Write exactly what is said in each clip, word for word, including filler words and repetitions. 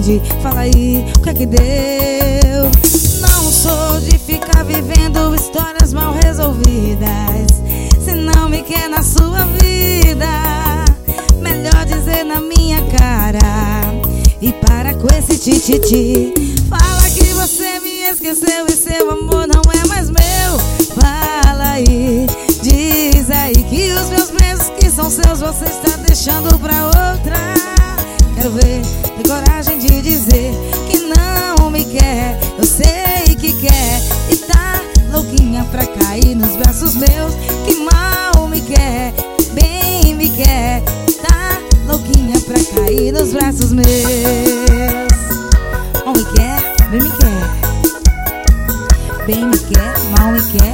atende. Fala aí, o que é que deu? Não sou de ficar vivendo histórias mal resolvidas. Se não me quer na sua vida, melhor dizer na minha cara. E para com esse tititi. Fala que você me esqueceu e seu amor não é mais meu. Fala aí, diz aí que os meus beijos que são seus você está deixando pra outra. Quero ver, tem coragem de dizer que não me quer. Eu sei que quer e tá louquinha pra cair nos braços meus. Que mal me quer, bem me quer. Tá louquinha pra cair nos braços meus. Mal me quer, bem me quer. Bem me quer, mal me quer.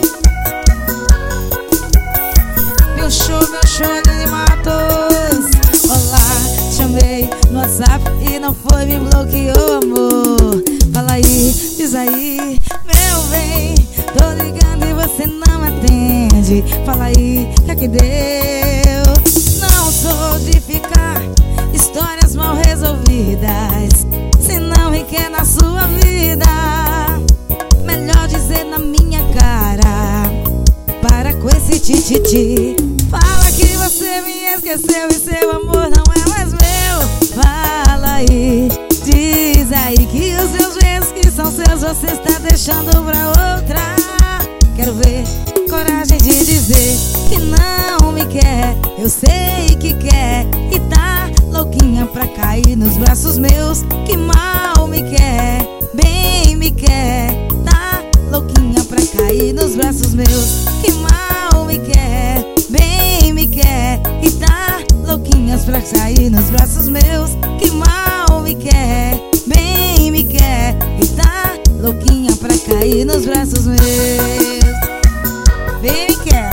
Meu show, meu show de Matos. Olá, chamei no WhatsApp e não foi, me bloqueou, amor. Fala aí, diz aí, meu bem. Tô ligando e você não atende. Fala aí, o que é que deu? Não sou de ficar histórias mal resolvidas. Se não me quer na sua vida, melhor dizer na minha cara. Para com esse tititi. Fala que você me esqueceu e seu amor não é mais meu. Fala aí, diz aí que os seus beijos que são seus você está deixando pra outra. Quero ver coragem de dizer que não me quer. Eu sei que quer e tá louquinha pra cair nos braços meus. Que mal me quer, bem me quer. Tá louquinha pra cair nos braços meus. Que mal me quer, bem me quer. E tá louquinhas pra cair nos braços meus. Que mal me quer, bem me quer. E tá louquinha pra cair nos braços meus. Bem me quer.